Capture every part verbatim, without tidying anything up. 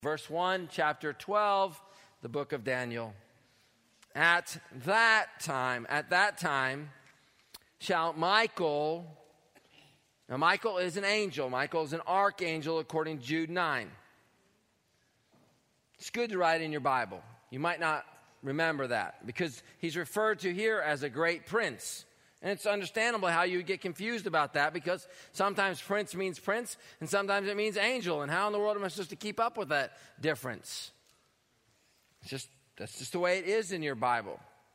Verse one, chapter twelve, the book of Daniel. At that time, at that time, shall Michael, now Michael is an angel. Michael is an archangel according to Jude nine. It's good to write in your Bible. You might not remember that because he's referred to here as a great prince. And it's understandable how you get confused about that because sometimes prince means prince and sometimes it means angel. And how in the world am I supposed to keep up with that difference? It's just, that's just the way it is in your Bible.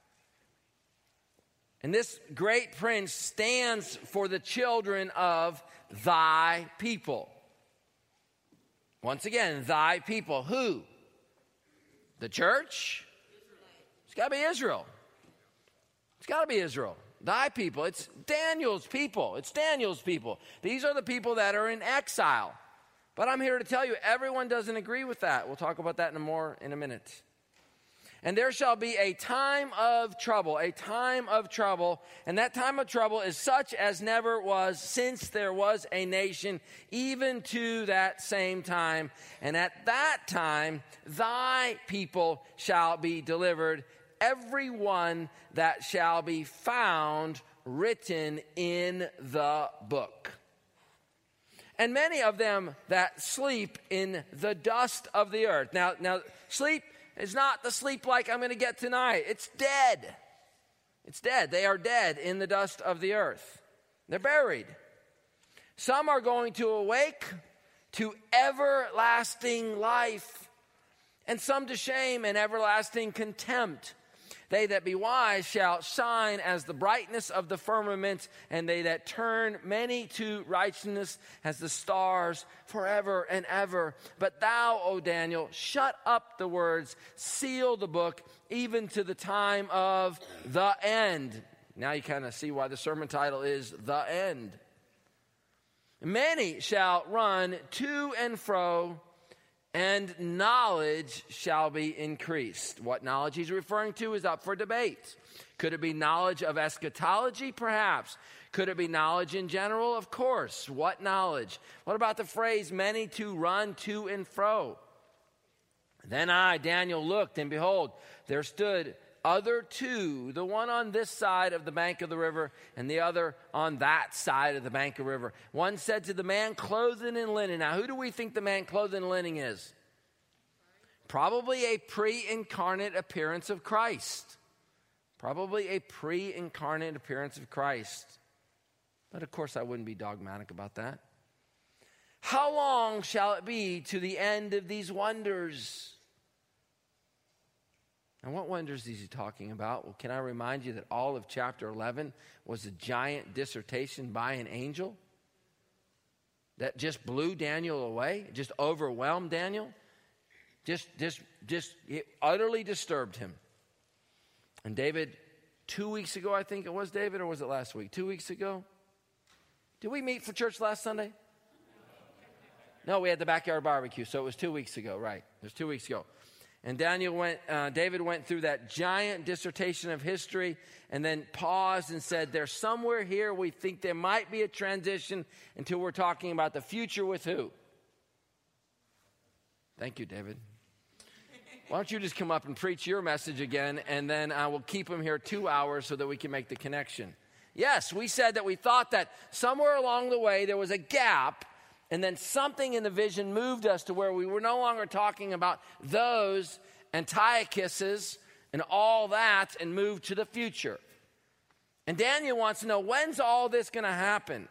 And this great prince stands for the children of thy people. Once again, thy people. Who? The church? It's got to be Israel. It's got to be Israel. Thy people. It's Daniel's people. It's Daniel's people. These are the people that are in exile. But I'm here to tell you, everyone doesn't agree with that. We'll talk about that in a more in a minute. And there shall be a time of trouble, a time of trouble. And that time of trouble is such as never was since there was a nation, even to that same time. And at that time, thy people shall be delivered, every one that shall be found written in the book. And many of them that sleep in the dust of the earth. Now, now sleep is not the sleep like I'm going to get tonight. It's dead. It's dead. They are dead in the dust of the earth. They're buried. Some are going to awake to everlasting life, and some to shame and everlasting contempt. They that be wise shall shine as the brightness of the firmament, and they that turn many to righteousness as the stars forever and ever. But thou, O Daniel, shut up the words, seal the book, even to the time of the end. Now you kind of see why the sermon title is The End. Many shall run to and fro, and knowledge shall be increased. What knowledge he's referring to is up for debate. Could it be knowledge of eschatology? Perhaps. Could it be knowledge in general? Of course. What knowledge? What about the phrase, many to run to and fro? Then I, Daniel, looked, and behold, there stood other two, the one on this side of the bank of the river and the other on that side of the bank of the river. One said to the man clothed in linen. Now, who do we think the man clothed in linen is? Probably a pre-incarnate appearance of Christ. Probably a pre-incarnate appearance of Christ. But of course, I wouldn't be dogmatic about that. How long shall it be to the end of these wonders? And what wonders is he talking about? Well, can I remind you that all of chapter eleven was a giant dissertation by an angel that just blew Daniel away, just overwhelmed Daniel, just, just, just it utterly disturbed him. And David, two weeks ago, I think it was, David, or was it last week? Two weeks ago? Did we meet for church last Sunday? No, we had the backyard barbecue, so it was two weeks ago, right? It was two weeks ago. And Daniel went, uh, David went through that giant dissertation of history and then paused and said, there's somewhere here we think there might be a transition until we're talking about the future with who? Thank you, David. Why don't you just come up and preach your message again, and then I will keep him here two hours so that we can make the connection. Yes, we said that we thought that somewhere along the way there was a gap, and then something in the vision moved us to where we were no longer talking about those Antiochuses and all that and moved to the future. And Daniel wants to know, when's all this going to happen?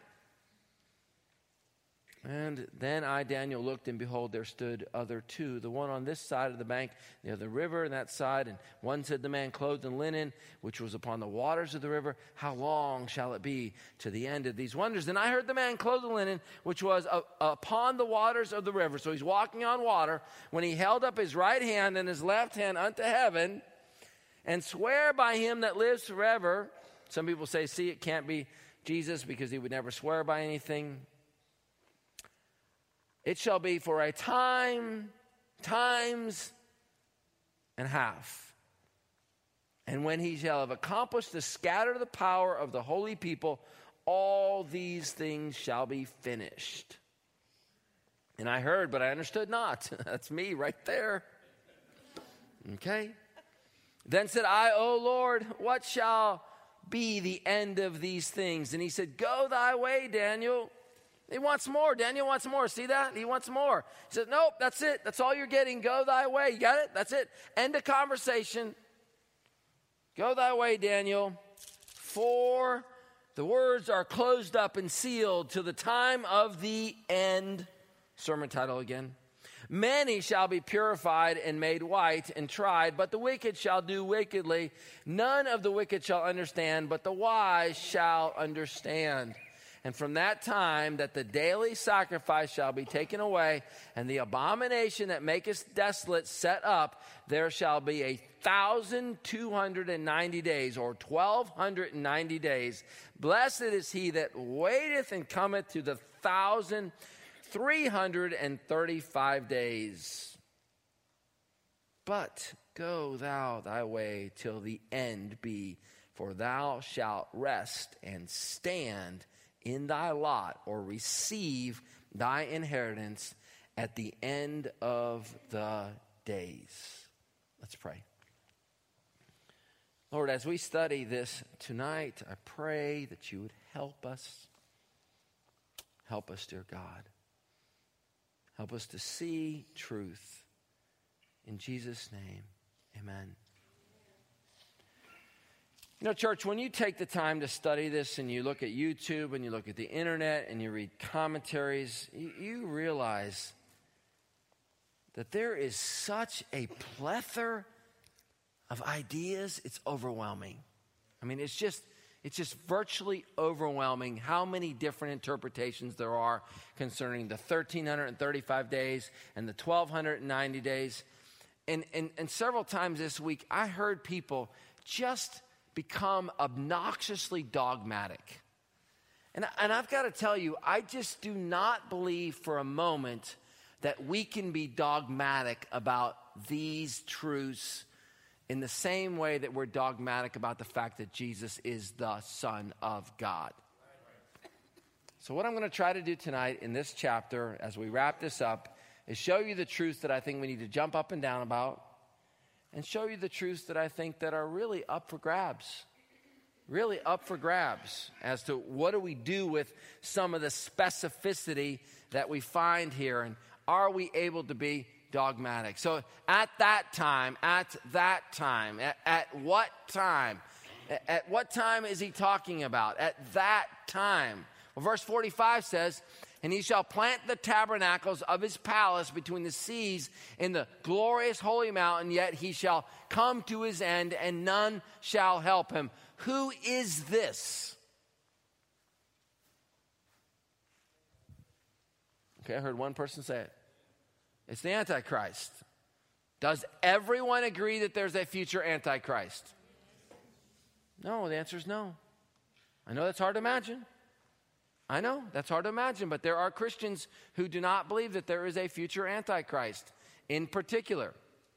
And then I, Daniel, looked, and behold, there stood other two, the one on this side of the bank, the other river on that side. And one said, the man clothed in linen, which was upon the waters of the river, how long shall it be to the end of these wonders? And I heard the man clothed in linen, which was uh, upon the waters of the river. So he's walking on water, when he held up his right hand and his left hand unto heaven, and swear by him that lives forever. Some people say, see, it can't be Jesus because he would never swear by anything. It shall be for a time, times, and half. And when he shall have accomplished to scatter the power of the holy people, all these things shall be finished. And I heard, but I understood not. That's me right there. Okay. Then said I, O Lord, what shall be the end of these things? And he said, go thy way, Daniel. He wants more. Daniel wants more. See that? He wants more. He said, nope, that's it. That's all you're getting. Go thy way. You got it? That's it. End of conversation. Go thy way, Daniel. For the words are closed up and sealed till the time of the end. Sermon title again. Many shall be purified and made white and tried, but the wicked shall do wickedly. None of the wicked shall understand, but the wise shall understand. And from that time that the daily sacrifice shall be taken away, and the abomination that maketh desolate set up, there shall be a thousand two hundred and ninety days, or twelve hundred and ninety days. Blessed is he that waiteth and cometh to the thousand three hundred and thirty-five days. But go thou thy way till the end be, for thou shalt rest and stand in thy lot, or receive thy inheritance at the end of the days. Let's pray. Lord, as we study this tonight, I pray that you would help us. Help us, dear God. Help us to see truth. In Jesus' name, amen. You know, church, when you take the time to study this and you look at YouTube and you look at the internet and you read commentaries, you, you realize that there is such a plethora of ideas, it's overwhelming. I mean, it's just it's just virtually overwhelming how many different interpretations there are concerning the one thousand three hundred thirty-five days and the twelve ninety days. And, and, and several times this week, I heard people just become obnoxiously dogmatic. And, and I've got to tell you, I just do not believe for a moment that we can be dogmatic about these truths in the same way that we're dogmatic about the fact that Jesus is the Son of God. So what I'm going to try to do tonight in this chapter, as we wrap this up, is show you the truths that I think we need to jump up and down about, and show you the truths that I think that are really up for grabs. Really up for grabs as to what do we do with some of the specificity that we find here, and are we able to be dogmatic? So at that time, at that time, at, at what time? At, at what time is he talking about? At that time. Well, verse forty-five says, and he shall plant the tabernacles of his palace between the seas in the glorious holy mountain, yet he shall come to his end, and none shall help him. Who is this? Okay, I heard one person say it. It's the Antichrist. Does everyone agree that there's a future Antichrist? No, the answer is no. I know that's hard to imagine. I know that's hard to imagine, but there are Christians who do not believe that there is a future Antichrist in particular.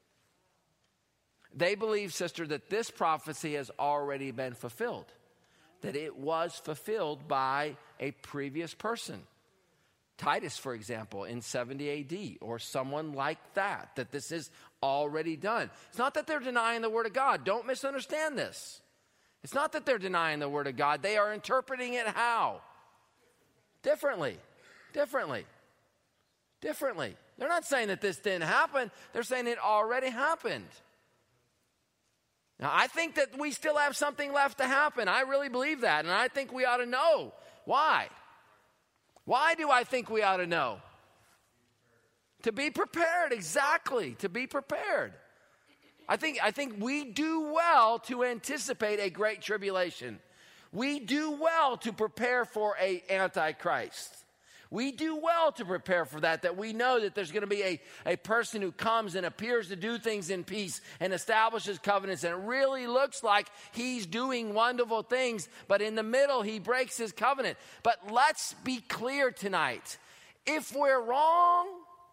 They believe, sister, that this prophecy has already been fulfilled, that it was fulfilled by a previous person. Titus, for example, in seventy A D, or someone like that, that this is already done. It's not that they're denying the Word of God. Don't misunderstand this. It's not that they're denying the Word of God. They are interpreting it how? Differently. Differently. Differently. They're not saying that this didn't happen. They're saying it already happened. Now, I think that we still have something left to happen. I really believe that, and I think we ought to know. Why? Why do I think we ought to know? To be prepared, exactly, to be prepared. I think, I think we do well to anticipate a great tribulation. We do well to prepare for an Antichrist. We do well to prepare for that, that we know that there's going to be a, a person who comes and appears to do things in peace and establishes covenants, and it really looks like he's doing wonderful things, but in the middle he breaks his covenant. But let's be clear tonight. If we're wrong,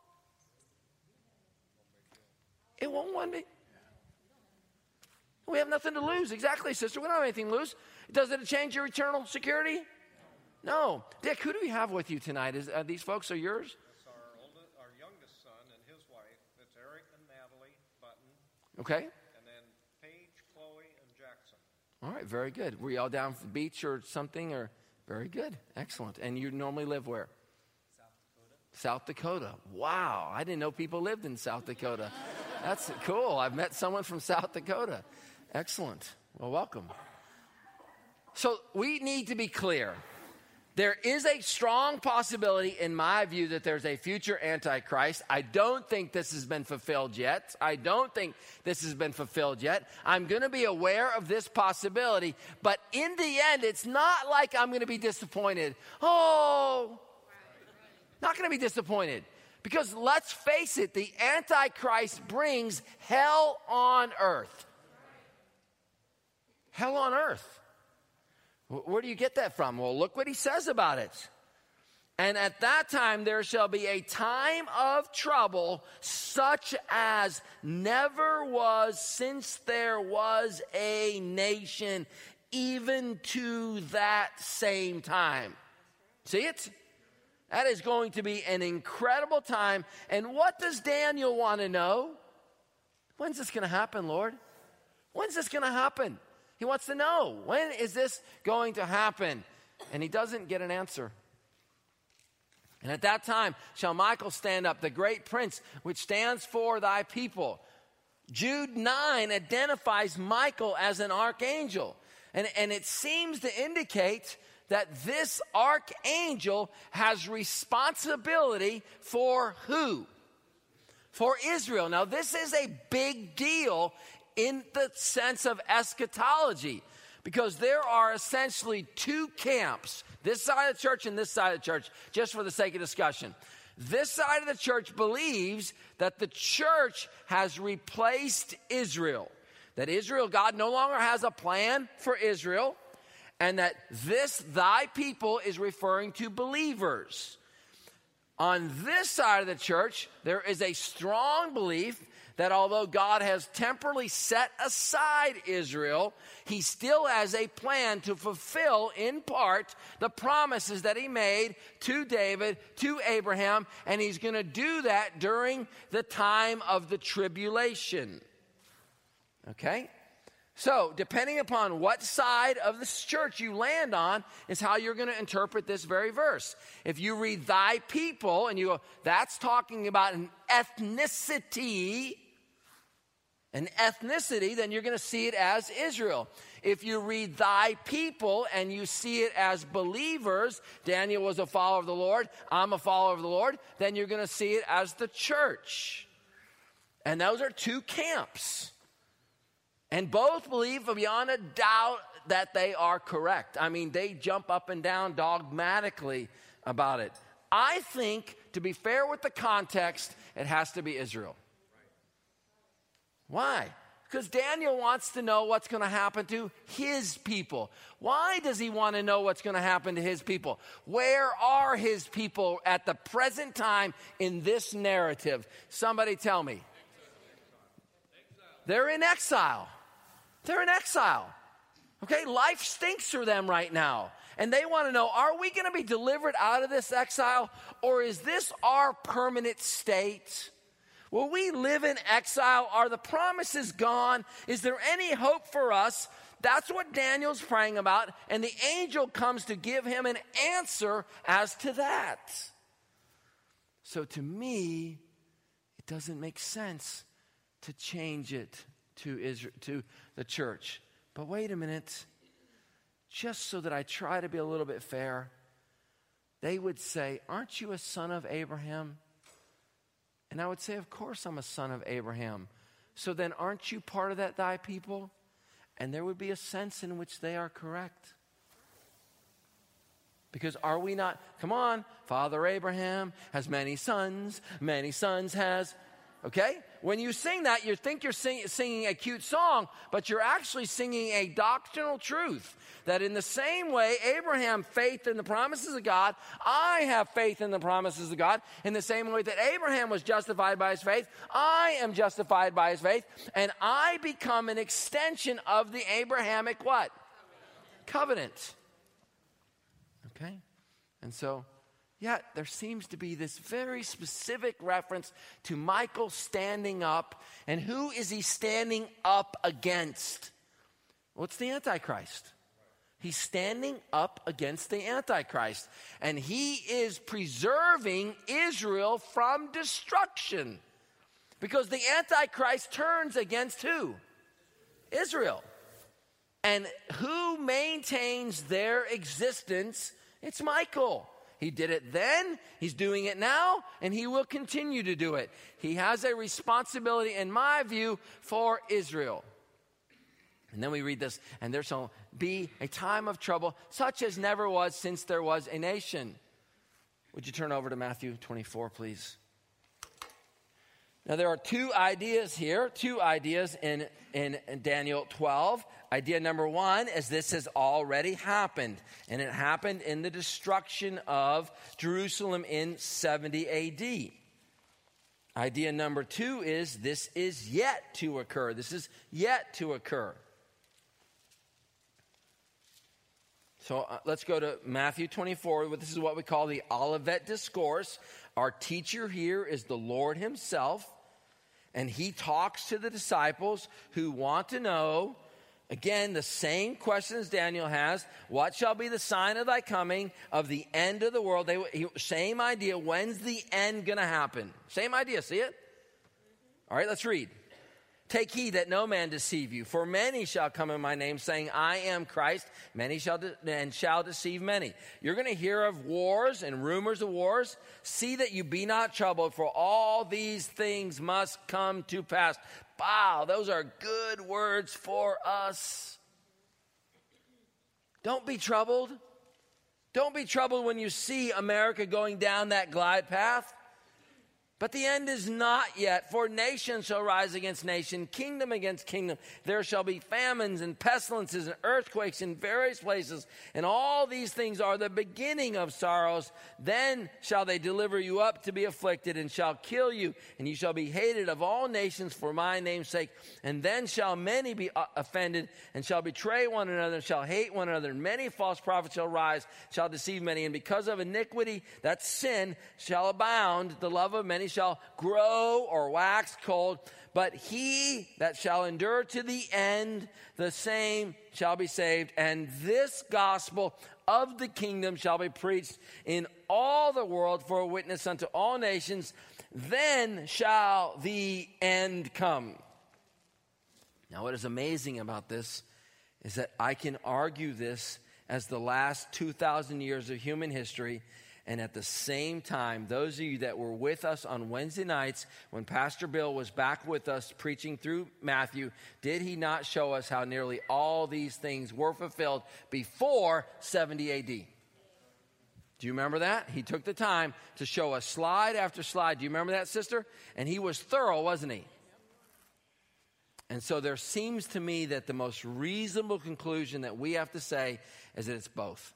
it won't one be. We have nothing to lose. Exactly, sister. We don't have anything to lose. Does it change your eternal security? No. Dick, who do we have with you tonight? Is uh, these folks are yours? That's our oldest Okay. And then Paige, Chloe, and Jackson. All right, very good. Were you all down at the beach or something? Or very good. Excellent. And you normally live where? South Dakota. South Dakota. Wow. I didn't know people lived in South Dakota. That's cool. I've met someone from South Dakota. Excellent. Well, welcome. So we need to be clear. There is a strong possibility, in my view, that there's a future Antichrist. I don't think this has been fulfilled yet. I don't think this has been fulfilled yet. I'm going to be aware of this possibility. But in the end, it's not like I'm going to be disappointed. Oh, not going to be disappointed. Because let's face it, the Antichrist brings hell on earth. Hell on earth. Where do you get that from? Well, look what he says about it. And at that time there shall be a time of trouble such as never was since there was a nation, even to that same time. See it? That is going to be an incredible time. And what does Daniel want to know? When's this going to happen, Lord? When's this going to happen? He wants to know, when is this going to happen? And he doesn't get an answer. And at that time shall Michael stand up, the great prince, which stands for thy people. Jude nine identifies Michael as an archangel. And, and it seems to indicate that this archangel has responsibility for who? For Israel. Now, this is a big deal in the sense of eschatology, because there are essentially two camps, this side of the church and this side of the church, just for the sake of discussion. This side of the church believes that the church has replaced Israel, that Israel, God no longer has a plan for Israel, and that this, thy people, is referring to believers. On this side of the church, there is a strong belief that although God has temporarily set aside Israel, he still has a plan to fulfill in part the promises that he made to David, to Abraham, and he's going to do that during the time of the tribulation. Okay? So, depending upon what side of the church you land on is how you're going to interpret this very verse. If you read thy people and you go, that's talking about an ethnicity, an ethnicity, then you're going to see it as Israel. If you read thy people and you see it as believers, Daniel was a follower of the Lord, I'm a follower of the Lord, then you're going to see it as the church. And those are two camps. And both believe beyond a doubt that they are correct. I mean, they jump up and down dogmatically about it. I think, to be fair with the context, it has to be Israel. Why? Because Daniel wants to know what's going to happen to his people. Why does he want to know what's going to happen to his people? Where are his people at the present time in this narrative? Somebody tell me. They're in exile. They're in exile. Okay, life stinks for them right now. And they want to know, are we going to be delivered out of this exile? Or is this our permanent state? Will we live in exile? Are the promises gone? Is there any hope for us? That's what Daniel's praying about. And the angel comes to give him an answer as to that. So to me, it doesn't make sense to change it to Israel, to the church. But wait a minute. Just so that I try to be a little bit fair, they would say, aren't you a son of Abraham? And I would say, of course I'm a son of Abraham. So then aren't you part of that thy people? And there would be a sense in which they are correct. Because are we not, come on, Father Abraham has many sons, many sons has, okay? When you sing that, you think you're sing, singing a cute song, but you're actually singing a doctrinal truth. That in the same way, Abraham faith in the promises of God, I have faith in the promises of God. In the same way that Abraham was justified by his faith, I am justified by his faith. And I become an extension of the Abrahamic what? Covenant. Okay? And so Yet there seems to be this very specific reference to Michael standing up. And who is he standing up against? Well, it's the Antichrist. He's standing up against the Antichrist. And he is preserving Israel from destruction. Because the Antichrist turns against who? Israel. And who maintains their existence? It's Michael. He did it then, he's doing it now, and he will continue to do it. He has a responsibility, in my view, for Israel. And then we read this, and there shall be a time of trouble, such as never was since there was a nation. Would you turn over to Matthew twenty-four, please? Now, there are two ideas here, two ideas in, in Daniel twelve. Idea number one is this has already happened, and it happened in the destruction of Jerusalem in seventy A D. Idea number two is this is yet to occur. This is yet to occur. So uh, let's go to Matthew twenty-four. This is what we call the Olivet Discourse. Our teacher here is the Lord himself. And he talks to the disciples who want to know, again, the same questions Daniel has. What shall be the sign of thy coming, of the end of the world? They, he, same idea. When's the end going to happen? Same idea. See it? All right, let's read. Take heed that no man deceive you, for many shall come in my name, saying, I am Christ. Many shall de- and shall deceive many. You're going to hear of wars and rumors of wars. See that you be not troubled, for all these things must come to pass. Wow, those are good words for us. Don't be troubled. Don't be troubled when you see America going down that glide path. But the end is not yet, for nation shall rise against nation, kingdom against kingdom. There shall be famines and pestilences and earthquakes in various places. And all these things are the beginning of sorrows. Then shall they deliver you up to be afflicted, and shall kill you. And you shall be hated of all nations for my name's sake. And then shall many be offended, and shall betray one another, and shall hate one another. And many false prophets shall rise, shall deceive many. And because of iniquity, that sin, shall abound, the love of many shall grow or wax cold, but he that shall endure to the end, the same shall be saved. And this gospel of the kingdom shall be preached in all the world for a witness unto all nations. Then shall the end come. Now, what is amazing about this is that I can argue this as the last two thousand years of human history. And at the same time, those of you that were with us on Wednesday nights when Pastor Bill was back with us preaching through Matthew, did he not show us how nearly all these things were fulfilled before seventy A D? Do you remember that? He took the time to show us slide after slide. Do you remember that, sister? And he was thorough, wasn't he? And so there seems to me that the most reasonable conclusion that we have to say is that it's both.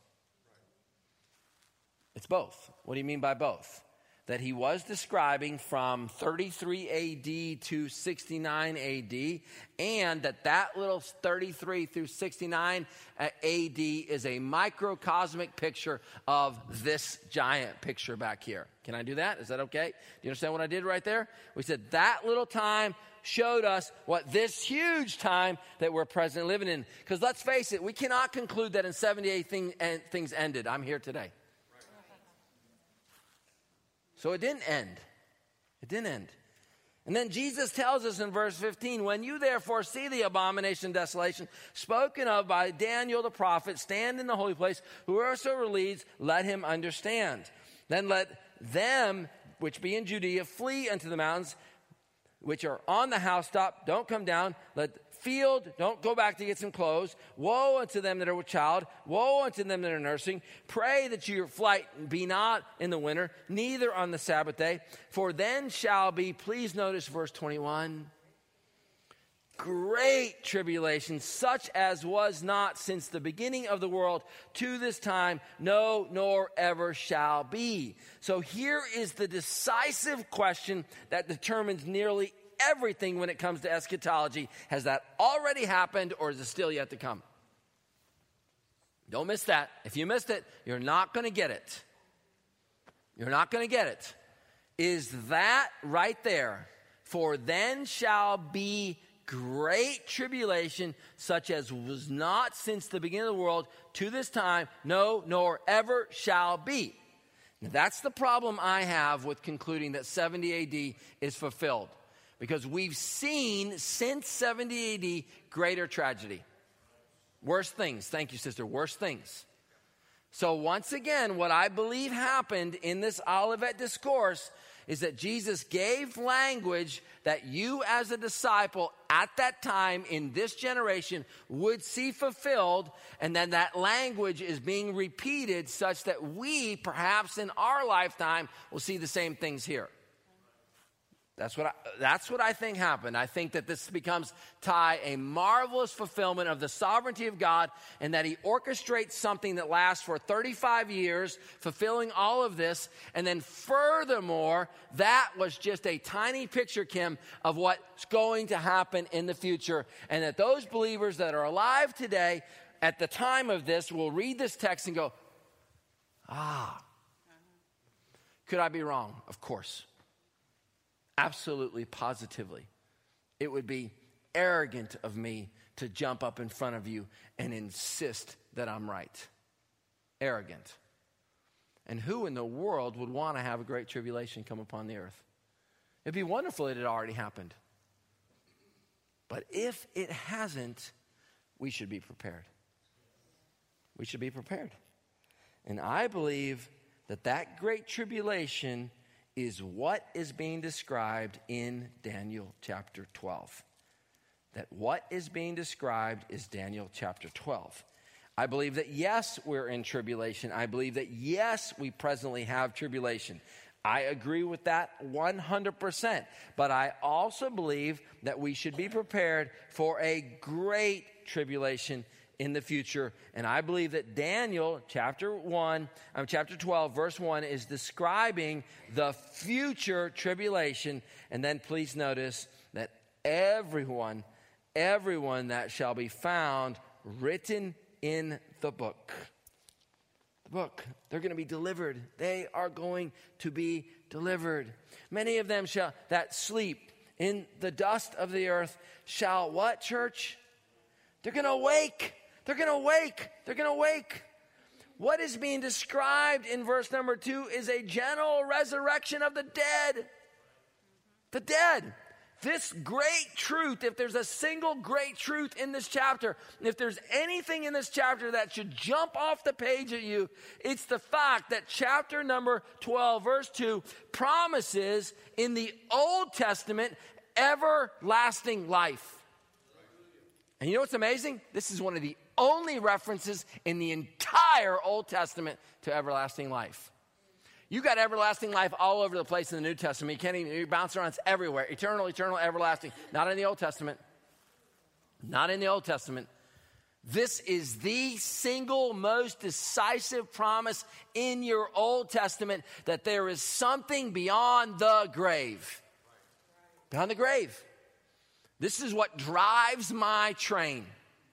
It's both. What do you mean by both? That he was describing from thirty-three A D to sixty-nine A D, and that that little thirty-three through sixty-nine A D is a microcosmic picture of this giant picture back here. Can I do that? Is that okay? Do you understand what I did right there? We said that little time showed us what this huge time that we're presently living in. Because let's face it, we cannot conclude that in seventy-eight thing, and things ended. I'm here today. So it didn't end. It didn't end. And then Jesus tells us in verse fifteen, when you therefore see the abomination and desolation spoken of by Daniel the prophet stand in the holy place, whoever leads, let him understand. Then let them which be in Judea flee unto the mountains which are on the housetop. Don't come down. Let field, don't go back to get some clothes. Woe unto them that are with child. Woe unto them that are nursing. Pray that your flight be not in the winter, neither on the Sabbath day. For then shall be, please notice verse twenty-one, great tribulation, such as was not since the beginning of the world to this time, no, nor ever shall be. So here is the decisive question that determines nearly everything when it comes to eschatology. Has that already happened, or is it still yet to come? Don't miss that. If you missed it, you're not going to get it. you're not going to get it, is that right there. For then shall be great tribulation, such as was not since the beginning of the world to this time, no, nor ever shall be. Now, that's the problem I have with concluding that seventy A D is fulfilled. Because we've seen since seventy A D greater tragedy. Worse things. Thank you, sister. Worse things. So once again, what I believe happened in this Olivet discourse is that Jesus gave language that you as a disciple at that time in this generation would see fulfilled, and then that language is being repeated such that we, perhaps in our lifetime, will see the same things here. That's what I, that's what I think happened. I think that this becomes, Ty, a marvelous fulfillment of the sovereignty of God, and that he orchestrates something that lasts for thirty-five years, fulfilling all of this. And then furthermore, that was just a tiny picture, Kim, of what's going to happen in the future. And that those believers that are alive today at the time of this will read this text and go, ah, could I be wrong? Of course. Absolutely, positively. It would be arrogant of me to jump up in front of you and insist that I'm right. Arrogant. And who in the world would want to have a great tribulation come upon the earth? It'd be wonderful if it had already happened. But if it hasn't, we should be prepared. We should be prepared. And I believe that that great tribulation is what is being described in Daniel chapter twelve. That what is being described is Daniel chapter twelve. I believe that yes, we're in tribulation. I believe that yes, we presently have tribulation. I agree with that one hundred percent. But I also believe that we should be prepared for a great tribulation in the future. And I believe that Daniel chapter one, um, chapter twelve, verse one is describing the future tribulation. And then please notice that everyone, everyone that shall be found written in the book. The book. They're going to be delivered. They are going to be delivered. Many of them shall that sleep in the dust of the earth shall what, church? They're going to awake. They're going to awake. They're going to awake. What is being described in verse number two is a general resurrection of the dead. The dead. This great truth, if there's a single great truth in this chapter, if there's anything in this chapter that should jump off the page at you, it's the fact that chapter number twelve, verse two, promises in the Old Testament everlasting life. And you know what's amazing? This is one of the only references in the entire Old Testament to everlasting life. You got everlasting life all over the place in the New Testament. You can't even, you bounce around, it's everywhere. Eternal, eternal, everlasting. Not in the Old Testament. Not in the Old Testament. This is the single most decisive promise in your Old Testament, that there is something beyond the grave. Beyond the grave. This is what drives my train.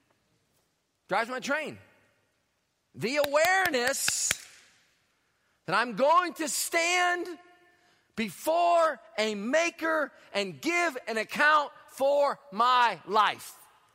Drives my train. The awareness that I'm going to stand before a maker and give an account for my life.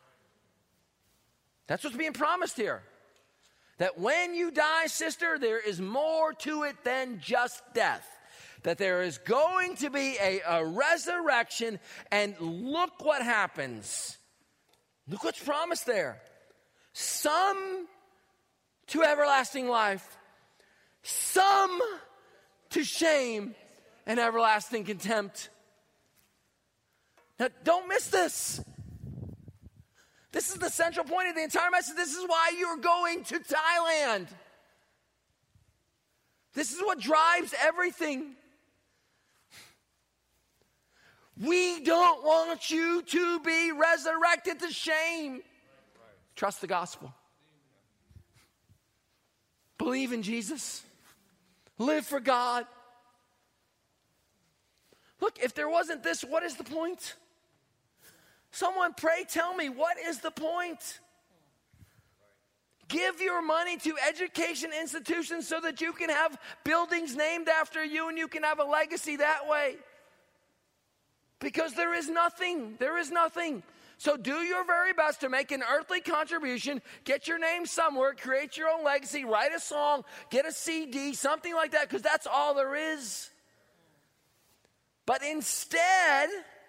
That's what's being promised here. That when you die, sister, there is more to it than just death. That there is going to be a, a resurrection, and look what happens. Look what's promised there. Some to everlasting life, some to shame and everlasting contempt. Now, don't miss this. This is the central point of the entire message. This is why you're going to Thailand. This is what drives everything. We don't want you to be resurrected to shame. Trust the gospel. Believe in Jesus. Live for God. Look, if there wasn't this, what is the point? Someone pray tell me, what is the point? Give your money to education institutions so that you can have buildings named after you and you can have a legacy that way. Because there is nothing, there is nothing. So do your very best to make an earthly contribution, get your name somewhere, create your own legacy, write a song, get a C D, something like that, because that's all there is. But instead,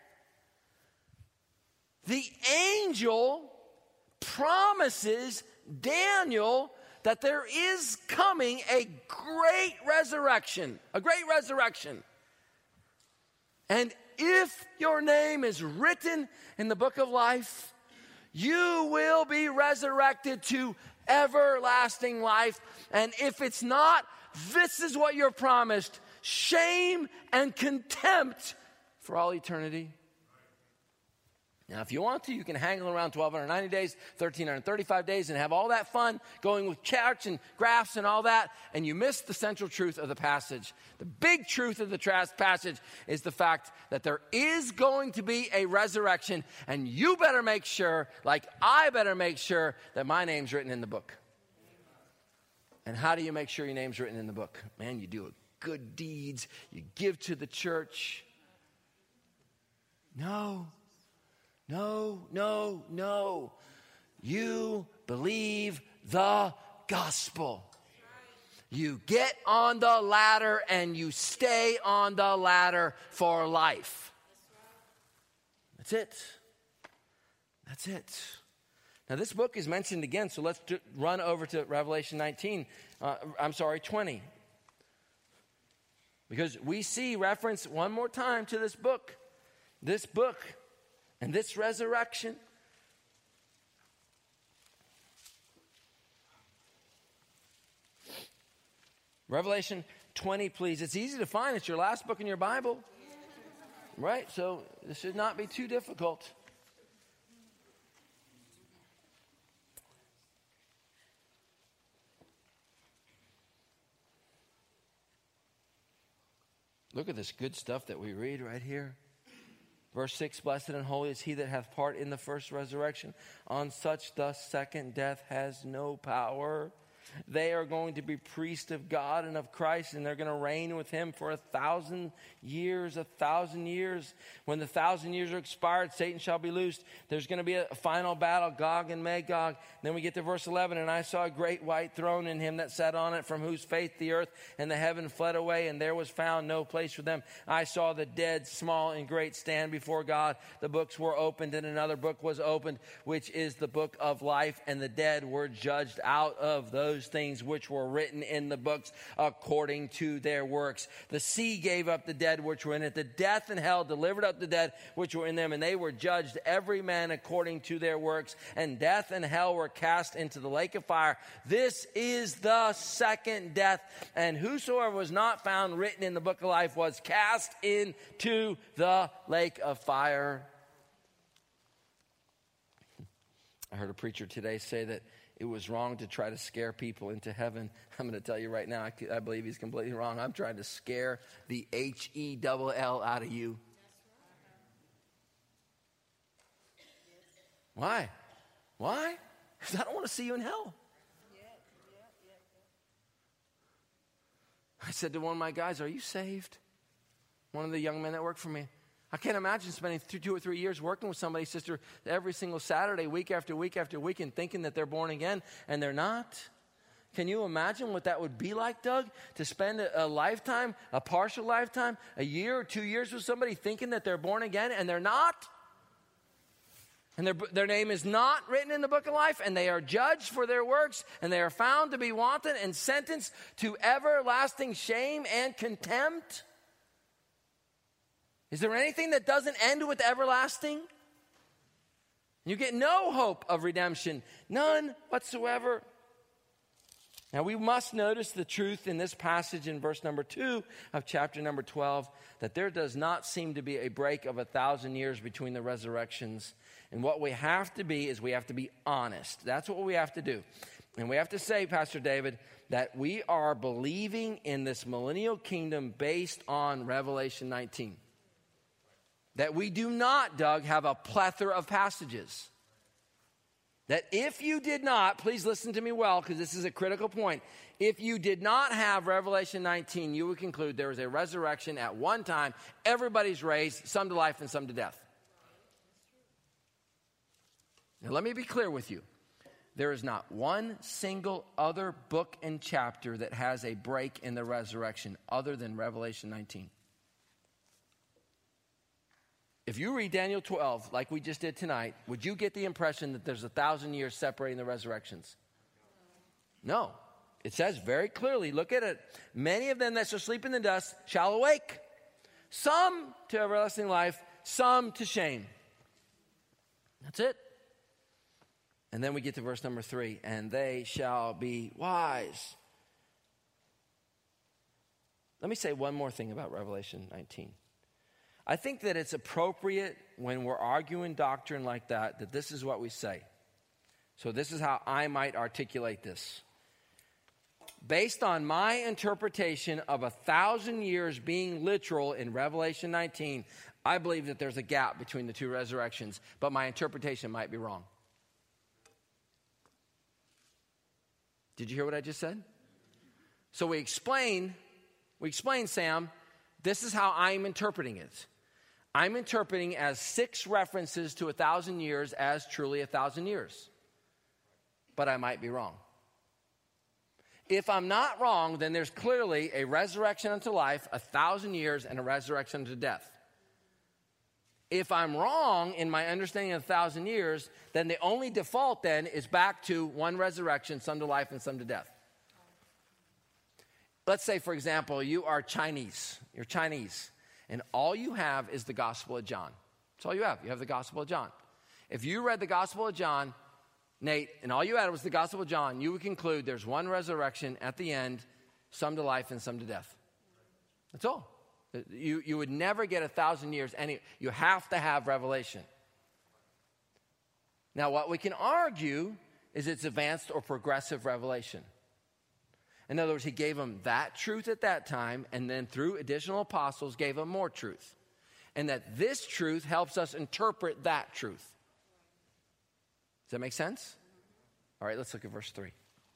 the angel promises Daniel that there is coming a great resurrection, a great resurrection. And if your name is written in the book of life, you will be resurrected to everlasting life. And if it's not, this is what you're promised: shame and contempt for all eternity. Now, if you want to, you can hang around twelve ninety days, one thousand three hundred thirty-five days, and have all that fun going with charts and graphs and all that, and you miss the central truth of the passage. The big truth of the tra- passage is the fact that there is going to be a resurrection, and you better make sure, like I better make sure, that my name's written in the book. And how do you make sure your name's written in the book? Man, you do good deeds, you give to the church. No. No, no, no. You believe the gospel. You get on the ladder and you stay on the ladder for life. That's it. That's it. Now, this book is mentioned again, so let's do, run over to Revelation nineteen. Uh, I'm sorry, twenty. Because we see reference one more time to this book. This book. And this resurrection. Revelation twenty, please. It's easy to find. It's your last book in your Bible. Right? So this should not be too difficult. Look at this good stuff that we read right here. Verse six, blessed and holy is he that hath part in the first resurrection. On such the second death has no power. They are going to be priests of God and of Christ, and they're going to reign with him for a thousand years, a thousand years. When the thousand years are expired, Satan shall be loosed. There's going to be a final battle, Gog and Magog. Then we get to verse eleven, and I saw a great white throne in him that sat on it, from whose face the earth and the heaven fled away, and there was found no place for them. I saw the dead, small and great, stand before God. The books were opened, and another book was opened, which is the book of life, and the dead were judged out of those things which were written in the books according to their works. The sea gave up the dead which were in it. The death and hell delivered up the dead which were in them, and they were judged every man according to their works. And death and hell were cast into the lake of fire. This is the second death. And whosoever was not found written in the book of life was cast into the lake of fire. I heard a preacher today say that it was wrong to try to scare people into heaven. I'm going to tell you right now, I, I believe he's completely wrong. I'm trying to scare the H E L L out of you. Why? Why? Because I don't want to see you in hell. I said to one of my guys, are you saved? One of the young men that worked for me. I can't imagine spending two, two or three years working with somebody, sister, every single Saturday, week after week after week, and thinking that they're born again, and they're not. Can you imagine what that would be like, Doug? To spend a, a lifetime, a partial lifetime, a year or two years with somebody thinking that they're born again, and they're not? And their, their name is not written in the book of life, and they are judged for their works, and they are found to be wanton and sentenced to everlasting shame and contempt. Is there anything that doesn't end with everlasting? You get no hope of redemption, none whatsoever. Now we must notice the truth in this passage in verse number two of chapter number twelve, that there does not seem to be a break of a thousand years between the resurrections. And what we have to be is we have to be honest. That's what we have to do. And we have to say, Pastor David, that we are believing in this millennial kingdom based on Revelation nineteen. That we do not, Doug, have a plethora of passages. That if you did not, please listen to me well, because this is a critical point. If you did not have Revelation nineteen, you would conclude there was a resurrection at one time. Everybody's raised, some to life and some to death. Now, let me be clear with you. There is not one single other book and chapter that has a break in the resurrection other than Revelation nineteen. If you read Daniel twelve, like we just did tonight, would you get the impression that there's a thousand years separating the resurrections? No. It says very clearly, look at it. Many of them that shall sleep in the dust shall awake. Some to everlasting life, some to shame. That's it. And then we get to verse number three. And they shall be wise. Let me say one more thing about Revelation nineteen. I think that it's appropriate when we're arguing doctrine like that, that this is what we say. So this is how I might articulate this. Based on my interpretation of a thousand years being literal in Revelation nineteen, I believe that there's a gap between the two resurrections, but my interpretation might be wrong. Did you hear what I just said? So we explain, we explain, Sam, this is how I'm interpreting it. I'm interpreting as six references to a thousand years as truly a thousand years. But I might be wrong. If I'm not wrong, then there's clearly a resurrection unto life, a thousand years, and a resurrection unto death. If I'm wrong in my understanding of a thousand years, then the only default then is back to one resurrection, some to life and some to death. Let's say, for example, you are Chinese. You're Chinese. And all you have is the Gospel of John. That's all you have. You have the Gospel of John. If you read the Gospel of John, Nate, and all you had was the Gospel of John, you would conclude there's one resurrection at the end, some to life and some to death. That's all. You, you would never get a thousand years. Any, you have to have revelation. Now, what we can argue is it's advanced or progressive revelation. In other words, he gave them that truth at that time, and then through additional apostles gave them more truth. And that this truth helps us interpret that truth. Does that make sense? All right, let's look at verse three.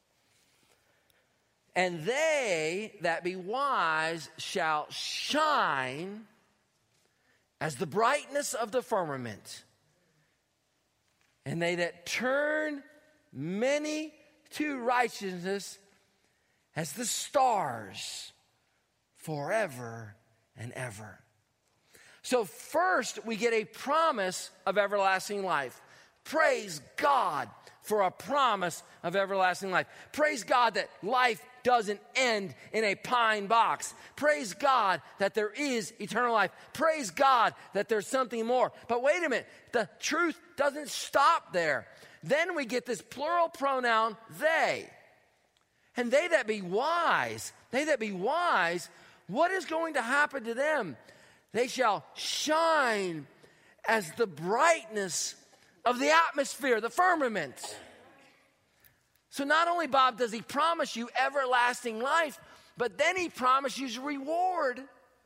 And they that be wise shall shine as the brightness of the firmament. And they that turn many to righteousness as the stars forever and ever. So first we get a promise of everlasting life. Praise God for a promise of everlasting life. Praise God that life doesn't end in a pine box. Praise God that there is eternal life. Praise God that there's something more. But wait a minute, the truth doesn't stop there. Then we get this plural pronoun, they. And they that be wise, they that be wise, what is going to happen to them? They shall shine as the brightness of the atmosphere, the firmament. So not only, Bob, does he promise you everlasting life, but then he promises you reward.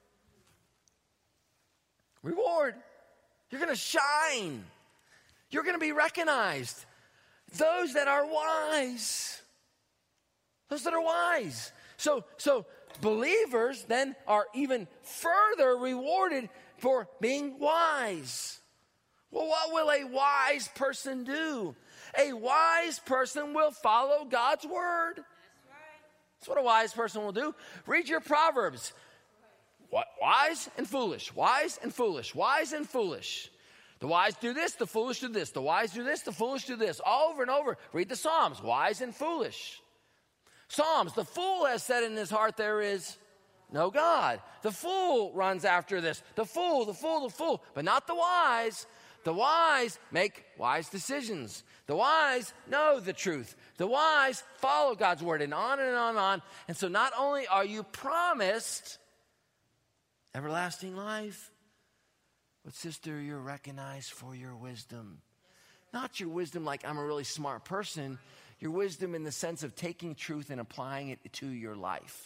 Reward. You're going to shine. You're going to be recognized. Those that are wise. Those that are wise. So, so believers then are even further rewarded for being wise. Well, what will a wise person do? A wise person will follow God's word. That's right. That's what a wise person will do. Read your Proverbs. What? Wise and foolish, wise and foolish, wise and foolish. The wise do this, the foolish do this. The wise do this, the foolish do this. All over and over. Read the Psalms, wise and foolish. Psalms, the fool has said in his heart there is no God. The fool runs after this. The fool, the fool, the fool, but not the wise. The wise make wise decisions. The wise know the truth. The wise follow God's word, and on and on and on. And so not only are you promised everlasting life, but sister, you're recognized for your wisdom. Not your wisdom like I'm a really smart person. Your wisdom in the sense of taking truth and applying it to your life.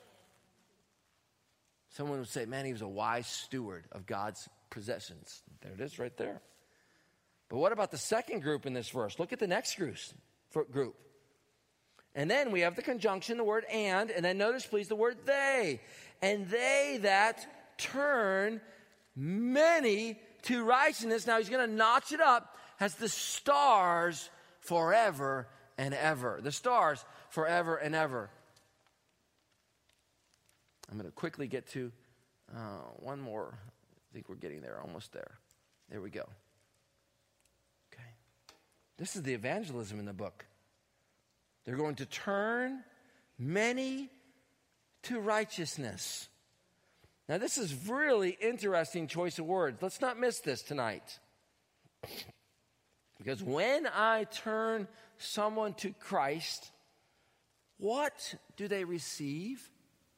Someone would say, man, he was a wise steward of God's possessions. There it is right there. But what about the second group in this verse? Look at the next group. And then we have the conjunction, the word and, and then notice please the word they. And they that turn many to righteousness. Now he's going to notch it up as the stars forever and ever. The stars forever and ever. I'm going to quickly get to uh, one more. I think we're getting there, almost there. There we go. Okay. This is the evangelism in the book. They're going to turn many to righteousness. Now, this is really interesting choice of words. Let's not miss this tonight. Because when I turn someone to Christ, what do they receive?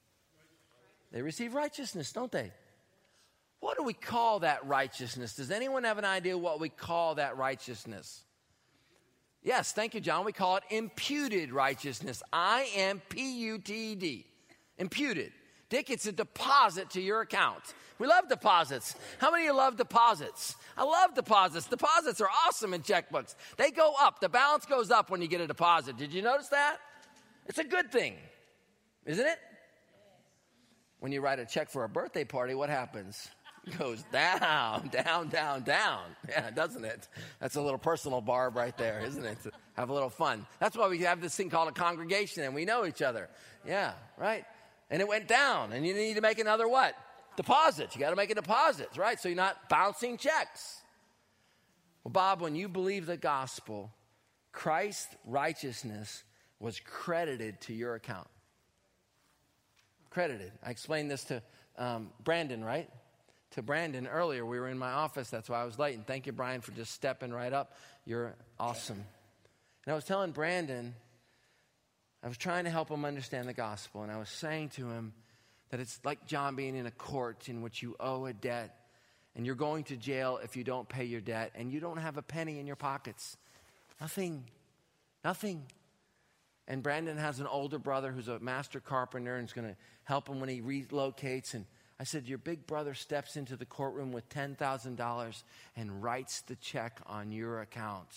They receive righteousness, don't they? What do we call that righteousness? Does anyone have an idea what we call that righteousness? Yes, thank you, John. We call it imputed righteousness. I M P U T E D. Imputed. Dick, it's a deposit to your account. We love deposits. How many of you love deposits? I love deposits. Deposits are awesome in checkbooks. They go up. The balance goes up when you get a deposit. Did you notice that? It's a good thing, isn't it? When you write a check for a birthday party, what happens? It goes down, down, down, down. Yeah, doesn't it? That's a little personal barb right there, isn't it? Have a little fun. That's why we have this thing called a congregation and we know each other. Yeah, right? And it went down and you need to make another what? Deposit. You got to make a deposit, right? So you're not bouncing checks. Well, Bob, when you believe the gospel, Christ's righteousness was credited to your account. Credited. I explained this to um, Brandon, right? To Brandon earlier. We were in my office. That's why I was late. And thank you, Brian, for just stepping right up. You're awesome. And I was telling Brandon, I was trying to help him understand the gospel. And I was saying to him that it's like John being in a court in which you owe a debt. And you're going to jail if you don't pay your debt. And you don't have a penny in your pockets. Nothing. Nothing. And Brandon has an older brother who's a master carpenter and is going to help him when he relocates. And I said, your big brother steps into the courtroom with ten thousand dollars and writes the check on your account.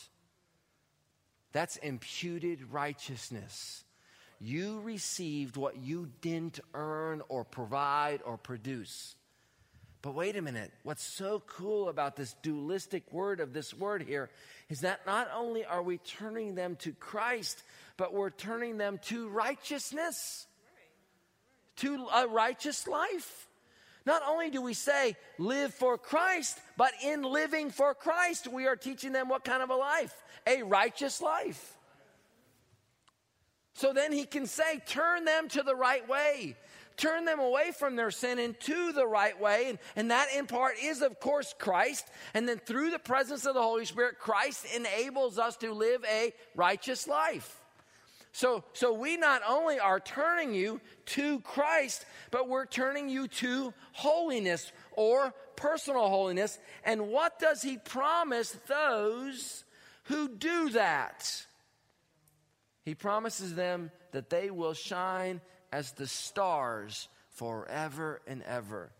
That's imputed righteousness. You received what you didn't earn or provide or produce. But wait a minute. What's so cool about this dualistic word of this word here is that not only are we turning them to Christ, but we're turning them to righteousness, to a righteous life. Not only do we say live for Christ, but in living for Christ, we are teaching them what kind of a life? A righteous life. So then he can say, turn them to the right way. Turn them away from their sin into the right way. And, and that in part is, of course, Christ. And then through the presence of the Holy Spirit, Christ enables us to live a righteous life. So, so we not only are turning you to Christ, but we're turning you to holiness or personal holiness. And what does he promise those who do that? He promises them that they will shine as the stars forever and ever.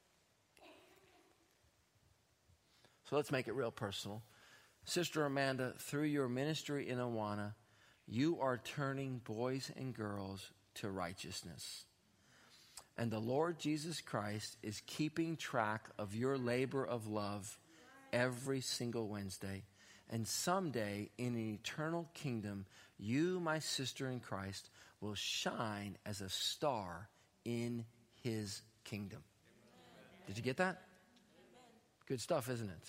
So let's make it real personal. Sister Amanda, through your ministry in Awana, you are turning boys and girls to righteousness. And the Lord Jesus Christ is keeping track of your labor of love every single Wednesday. And someday in an eternal kingdom, you, my sister in Christ, will shine as a star in his kingdom. Did you get that? Good stuff, isn't it?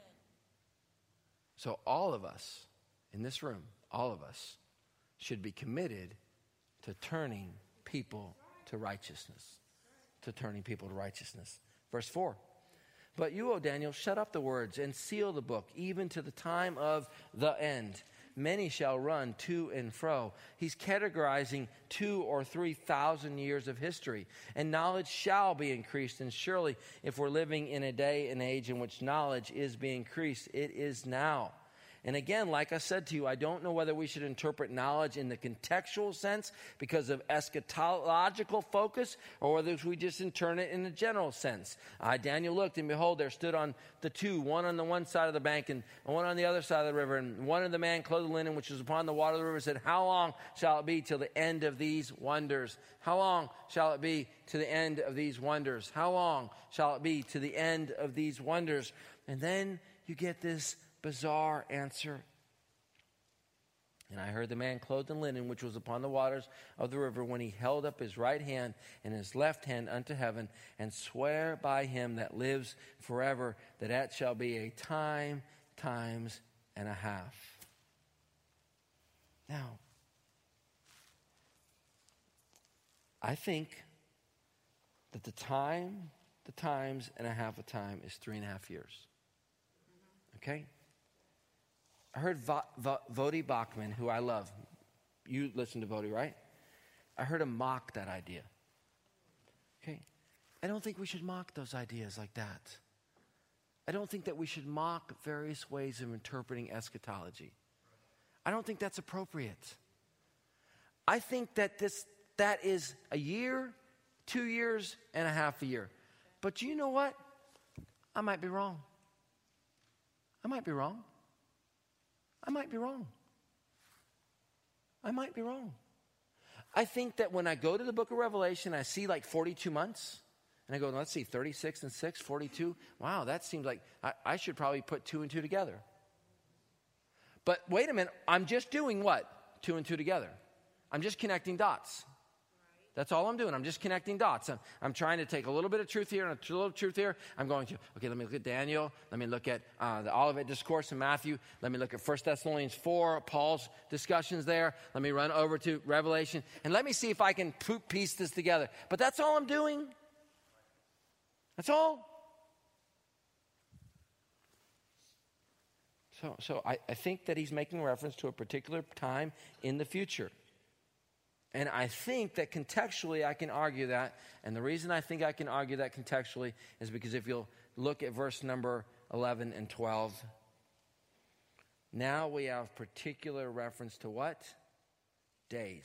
So all of us in this room, all of us, should be committed to turning people to righteousness. To turning people to righteousness. Verse four. But you, O Daniel, shut up the words and seal the book, even to the time of the end. Many shall run to and fro. He's categorizing two or three thousand years of history. And knowledge shall be increased. And surely, if we're living in a day and age in which knowledge is being increased, it is now. And again, like I said to you, I don't know whether we should interpret knowledge in the contextual sense because of eschatological focus, or whether we just interpret it in the general sense. Uh, Daniel looked, and behold, there stood on the two, one on the one side of the bank and one on the other side of the river. And one of the man clothed in linen, which was upon the water of the river, said, how long shall it be till the end of these wonders? How long shall it be to the end of these wonders? How long shall it be to the end of these wonders? And then you get this bizarre answer. And I heard the man clothed in linen, which was upon the waters of the river, when he held up his right hand and his left hand unto heaven, and swear by him that lives forever, that that shall be a time, times, and a half. Now, I think that the time, the times, and a half a time is three and a half years. Okay? I heard Va- Va- Voddie Baucham, who I love. You listen to Voddie, right? I heard him mock that idea. Okay? I don't think we should mock those ideas like that. I don't think that we should mock various ways of interpreting eschatology. I don't think that's appropriate. I think that this that is a year, two years, and a half a year. But you know what? I might be wrong. I might be wrong. I might be wrong. I might be wrong. I think that when I go to the book of Revelation, I see like forty-two months. And I go, let's see, thirty-six and six, forty-two. Wow, that seems like I, I should probably put two and two together. But wait a minute, I'm just doing what? Two and two together. I'm just connecting dots. That's all I'm doing. I'm just connecting dots. I'm, I'm trying to take a little bit of truth here and a little truth here. I'm going to, okay, let me look at Daniel. Let me look at uh, the Olivet Discourse in Matthew. Let me look at First Thessalonians four, Paul's discussions there. Let me run over to Revelation. And let me see if I can piece this together. But that's all I'm doing. That's all. So, so I, I think that he's making reference to a particular time in the future. And I think that contextually I can argue that. And the reason I think I can argue that contextually is because if you'll look at verse number eleven and twelve. Now we have particular reference to what? Days.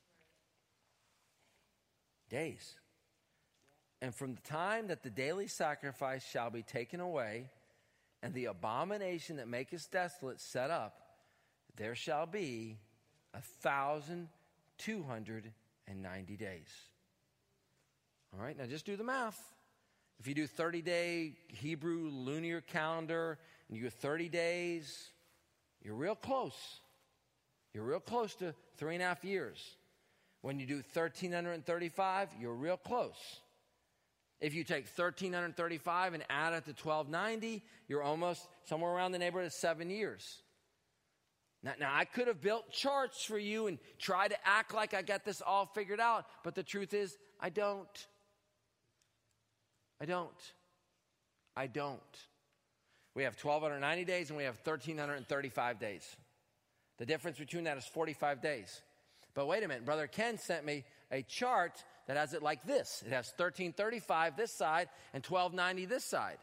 Days. And from the time that the daily sacrifice shall be taken away, and the abomination that maketh desolate set up, there shall be a thousand two hundred ninety days. All right, now just do the math. If you do thirty-day Hebrew lunar calendar, and you do thirty days, you're real close. You're real close to three and a half years. When you do one thousand three hundred thirty-five, you're real close. If you take one thousand three hundred thirty-five and add it to twelve ninety, you're almost somewhere around the neighborhood of seven years. Now, now, I could have built charts for you and try to act like I got this all figured out, but the truth is, I don't. I don't. I don't. We have twelve ninety days and we have one thousand three hundred thirty-five days. The difference between that is forty-five days. But wait a minute, Brother Ken sent me a chart that has it like this. It has one thousand three hundred thirty-five this side and twelve ninety this side.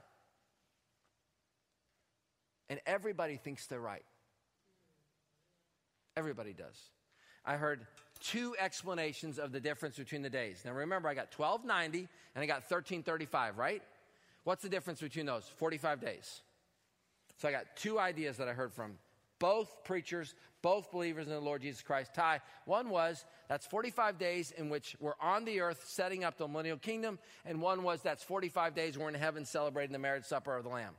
And everybody thinks they're right. Everybody does. I heard two explanations of the difference between the days. Now remember, I got twelve ninety and I got one thousand three hundred thirty-five, right? What's the difference between those? forty-five days. So I got two ideas that I heard from both preachers, both believers in the Lord Jesus Christ. Ty, one was that's forty-five days in which we're on the earth setting up the millennial kingdom, and one was that's forty-five days we're in heaven celebrating the marriage supper of the Lamb.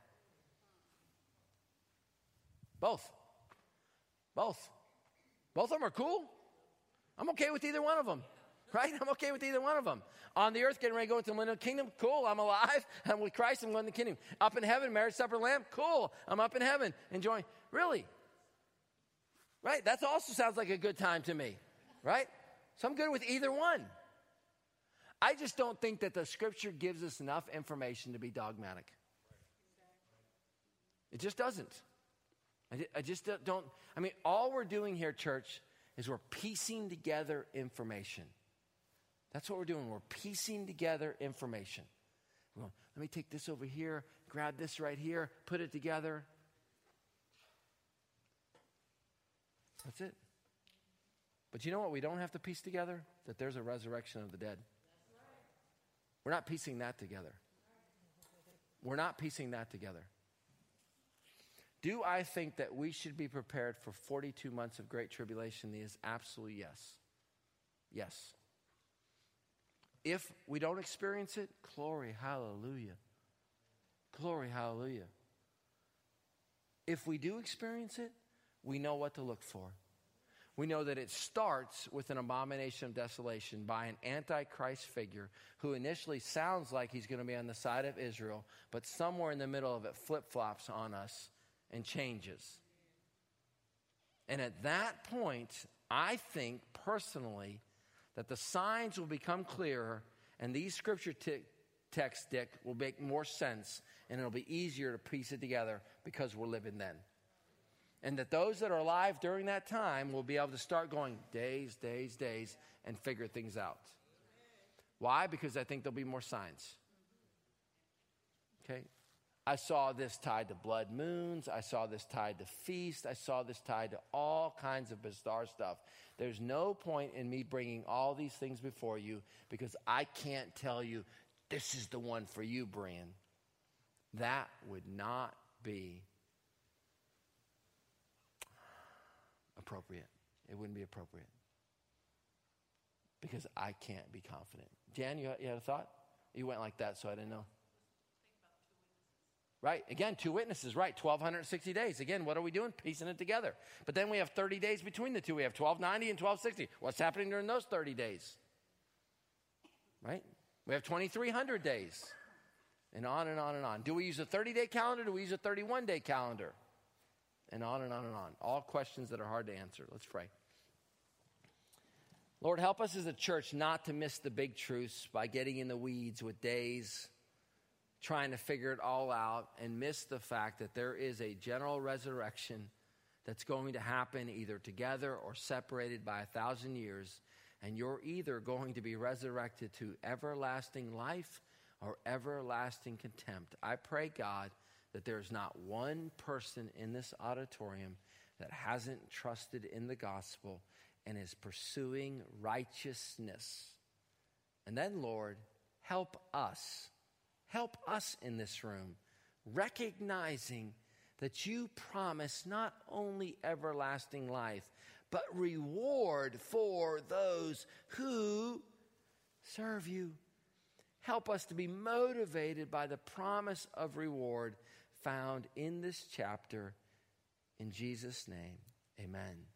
Both. Both. Both of them are cool. I'm okay with either one of them, right? I'm okay with either one of them. On the earth, getting ready to go into the millennial kingdom, cool. I'm alive. I'm with Christ. I'm going to the kingdom. Up in heaven, marriage supper of the Lamb, cool. I'm up in heaven, enjoying. Really? Right? That also sounds like a good time to me, right? So I'm good with either one. I just don't think that the Scripture gives us enough information to be dogmatic. It just doesn't. I just don't, I mean, all we're doing here, church, is we're piecing together information. That's what we're doing. We're piecing together information. We're going, let me take this over here, grab this right here, put it together. That's it. But you know what we don't have to piece together? That there's a resurrection of the dead. We're not piecing that together. We're not piecing that together. Do I think that we should be prepared for forty-two months of great tribulation? The is absolutely yes. Yes. If we don't experience it, glory, hallelujah. Glory, hallelujah. If we do experience it, we know what to look for. We know that it starts with an abomination of desolation by an antichrist figure who initially sounds like he's going to be on the side of Israel, but somewhere in the middle of it flip-flops on us and changes. And at that point, I think personally that the signs will become clearer and these scripture t- texts, Dick, will make more sense and it'll be easier to piece it together because we're living then. And that those that are alive during that time will be able to start going days, days, days, and figure things out. Why? Because I think there'll be more signs. Okay? I saw this tied to blood moons. I saw this tied to feasts. I saw this tied to all kinds of bizarre stuff. There's no point in me bringing all these things before you because I can't tell you, this is the one for you, Brian. That would not be appropriate. It wouldn't be appropriate. Because I can't be confident. Jan, you, you had a thought? You went like that, so I didn't know. Right? Again, two witnesses, right? twelve sixty days. Again, what are we doing? Piecing it together. But then we have thirty days between the two. We have twelve ninety and twelve sixty. What's happening during those thirty days? Right? We have twenty-three hundred days. And on and on and on. Do we use a thirty-day calendar? Do we use a thirty-one day calendar? And on and on and on. All questions that are hard to answer. Let's pray. Lord, help us as a church not to miss the big truths by getting in the weeds with days, trying to figure it all out, and miss the fact that there is a general resurrection that's going to happen either together or separated by a thousand years. And you're either going to be resurrected to everlasting life or everlasting contempt. I pray, God, that there's not one person in this auditorium that hasn't trusted in the gospel and is pursuing righteousness. And then, Lord, help us. Help us in this room, recognizing that you promise not only everlasting life, but reward for those who serve you. Help us to be motivated by the promise of reward found in this chapter. In Jesus' name, amen.